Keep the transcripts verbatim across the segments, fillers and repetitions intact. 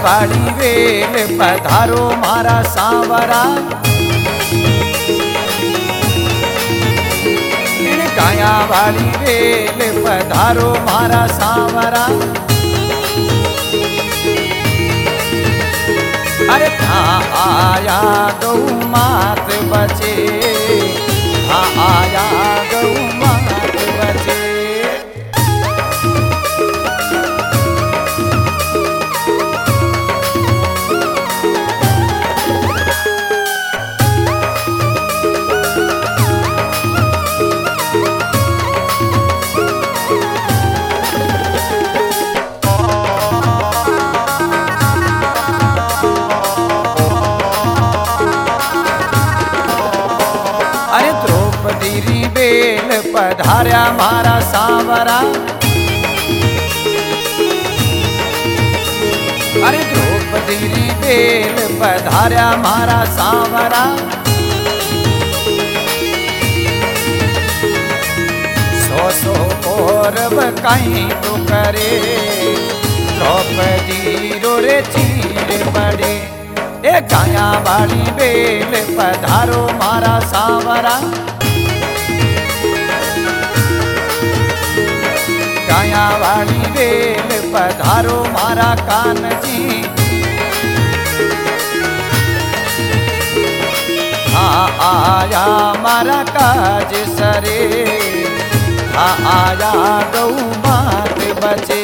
वाली वेल पधारो मारा सांवरा। इन गाया वाली वेल पधारो मारा सांवरा। अरे था आया गौ मात बचे, था आया गौ मात बचे। बेल पधार्या मारा सांवरा। अरे द्रौपदी बेल पधार्या मारा सांवरा। सौ सौ कौरव कहीं तो करे, द्रौपदी रे चीर पड़े। ए गाया वाली बेल पधारो मारा सांवरा। गाया वाली वेल पधारो मारा कान जी। हाँ आया मारा काज सरे, हाँ आया गौ मात बचे।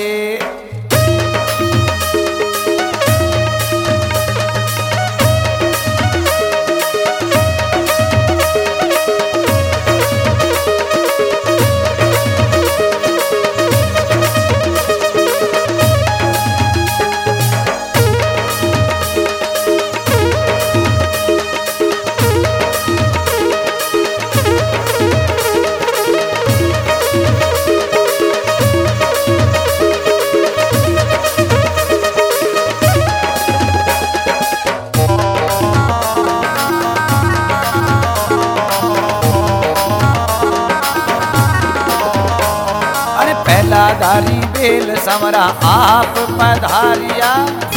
दारी बेल समरा आप पधारिया।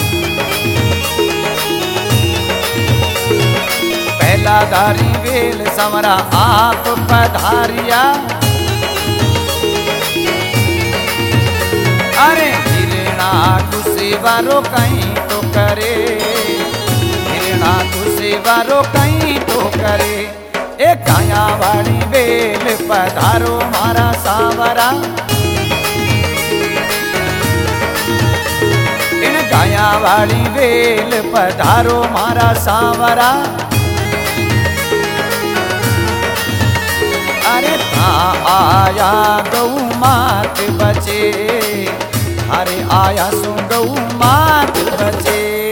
पहला दारी बेल समरा आप पधारिया। अरे हिरणा कुसेवारो कहीं तो करे, हिरणा कुसेवारो कहीं तो करे। ए गाया वाली बेल पधारो मारा सांवरा। गाया वाली वेल पधारो मारा सांवरा। अरे था आया गौ मात बचे, अरे आया सो गौ मात बचे।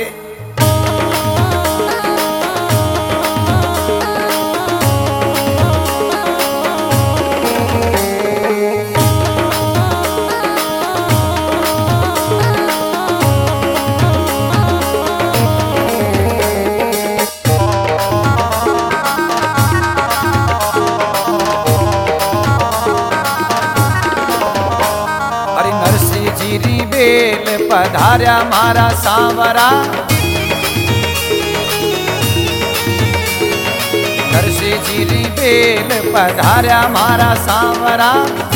बेल पधार्या मारा सांवरा। नरसी जीरी बेल पधार्या मारा सांवरा।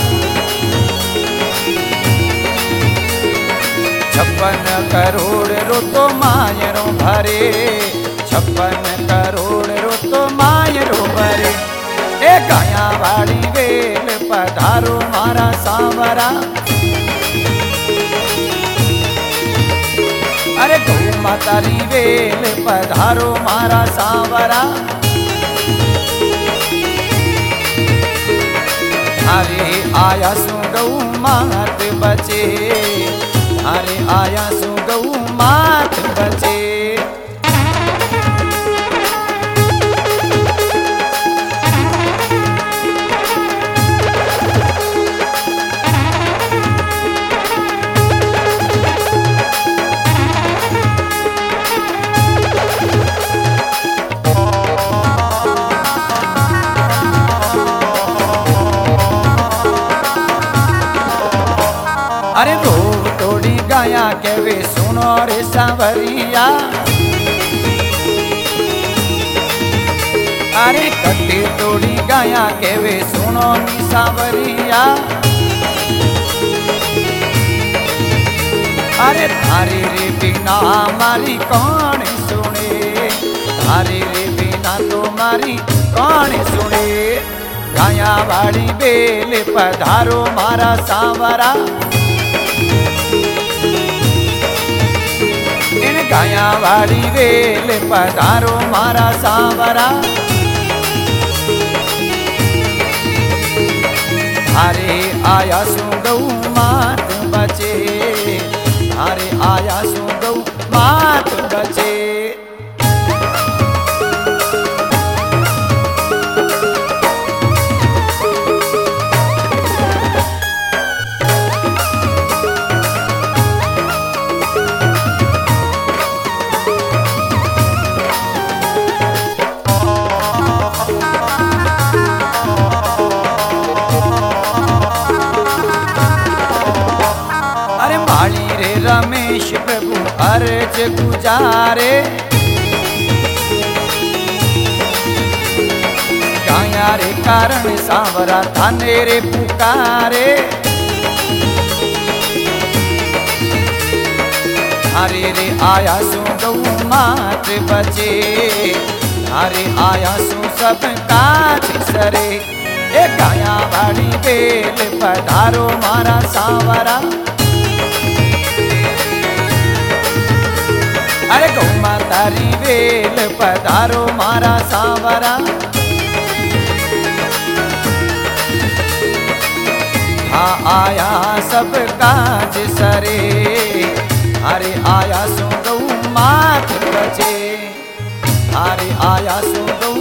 छप्पन करोड़ रोतो मायरो भरे, छप्पन करोड़ रोतो मायरो भरे। ए गाया वाली बेल पधारो मारा सांवरा। अरे गौ मातारी वेल पधारो मारा सांवरा। अरे आया सु गौ मात बचे, अरे आया सु गौ मात बचे। अरे धोव तोड़ी गाया के वे सो सुनो रे सांवरिया। अरे कटे तोड़ी गाया के वे सुनो नी सांवरिया। अरे थारे रे बिना मारी कौन सुने, थारे रे बिना तो मारी कौन सुने। गाया वाली बेल पधारो मारा सांवरा, इन गाया वाली बेल पधारो मारा सांवरा। थारे आया सु गौ मात बचे, थारे आया सु गौ मात बचे। रमेश प्रभु अर्ज गुजारे, गाया रे कारण सांवरा थाने रे पुकारे। थारे रे आया सु गौ मात बचे, थारे आया सु सब काज सरे। ए गाया वाली बेल पधारो मारा सांवरा। अरे गौ माता री बेल पधारो मारा सांवरा। हाँ आया सब काज सरे, अरे आया सु गौ मात बचे, अरे आया सु गौ